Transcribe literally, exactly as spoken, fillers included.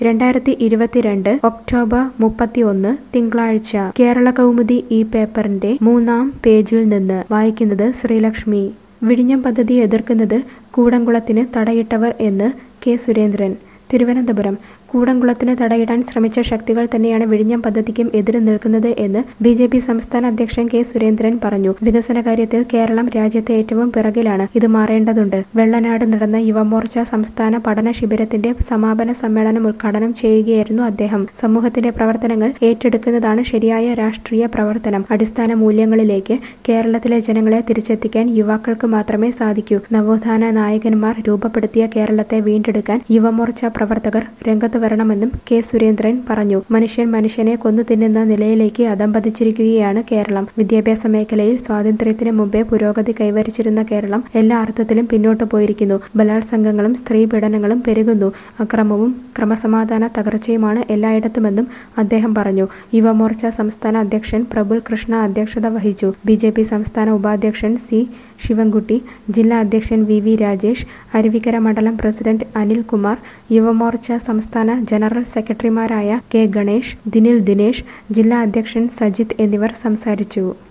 രണ്ടായിരത്തി ഇരുപത്തിരണ്ട് ഒക്ടോബർ മുപ്പത്തിയൊന്ന് തിങ്കളാഴ്ച കേരള കൗമുദി ഈ പേപ്പറിന്റെ മൂന്നാം പേജിൽ നിന്ന് വായിക്കുന്നത് ശ്രീലക്ഷ്മി. വിഴിഞ്ഞം പദ്ധതി എതിർക്കുന്നത് കൂടംകുളത്തിന് തടയിട്ടവർ എന്ന് കെ സുരേന്ദ്രൻ. തിരുവനന്തപുരം. കൂടംകുളത്തിന് തടയിടാൻ ശ്രമിച്ച ശക്തികൾ തന്നെയാണ് വിഴിഞ്ഞം പദ്ധതിക്കും എതിര് നിൽക്കുന്നത് എന്ന് ബി ജെ പി സംസ്ഥാന അധ്യക്ഷൻ കെ സുരേന്ദ്രൻ പറഞ്ഞു. വികസന കാര്യത്തിൽ കേരളം രാജ്യത്തെ ഏറ്റവും പിറകിലാണ്. ഇത് മാറേണ്ടതുണ്ട്. വെള്ളനാട് നടന്ന യുവമോർച്ച സംസ്ഥാന പഠന ശിബിരത്തിന്റെ സമാപന സമ്മേളനം ഉദ്ഘാടനം ചെയ്യുകയായിരുന്നു അദ്ദേഹം. സമൂഹത്തിന്റെ പ്രവർത്തനങ്ങൾ ഏറ്റെടുക്കുന്നതാണ് ശരിയായ രാഷ്ട്രീയ പ്രവർത്തനം. അടിസ്ഥാന മൂല്യങ്ങളിലേക്ക് കേരളത്തിലെ ജനങ്ങളെ തിരിച്ചെത്തിക്കാൻ യുവാക്കൾക്ക് മാത്രമേ സാധിക്കൂ. നവോത്ഥാന നായകന്മാർ രൂപപ്പെടുത്തിയ കേരളത്തെ വീണ്ടെടുക്കാൻ യുവമോർച്ച പ്രവർത്തകർ രംഗത്ത് വരണമെന്നും കെ സുരേന്ദ്രൻ പറഞ്ഞു. മനുഷ്യൻ മനുഷ്യനെ കൊന്നു തിന്നുന്ന നിലയിലേക്ക് അധംപതിച്ചിരിക്കുകയാണ് കേരളം. വിദ്യാഭ്യാസ മേഖലയിൽ സ്വാതന്ത്ര്യത്തിന് മുമ്പേ പുരോഗതി കൈവരിച്ചിരുന്ന കേരളം എല്ലാ അർത്ഥത്തിലും പിന്നോട്ട് പോയിരിക്കുന്നു. ബലാത്സംഗങ്ങളും സ്ത്രീ പീഡനങ്ങളും പെരുകുന്നു. അക്രമവും ക്രമസമാധാന തകർച്ചയുമാണ് എല്ലായിടത്തുമെന്നും അദ്ദേഹം പറഞ്ഞു. യുവമോർച്ച സംസ്ഥാന അധ്യക്ഷൻ പ്രഫുൽ കൃഷ്ണ അധ്യക്ഷത വഹിച്ചു. ബി ജെ പി സംസ്ഥാന ഉപാധ്യക്ഷൻ സി ശിവൻകുട്ടി, ജില്ലാ അധ്യക്ഷൻ വി വി രാജേഷ്, അരുവിക്കര മണ്ഡലം പ്രസിഡന്റ് അനിൽകുമാർ, യുവമോർച്ച സംസ്ഥാന ജനറൽ സെക്രട്ടറിമാരായ കെ ഗണേഷ്, ദിനിൽ ദിനേശ്, ജില്ലാ അധ്യക്ഷൻ സജിത്ത് എന്നിവർ സംസാരിച്ചു.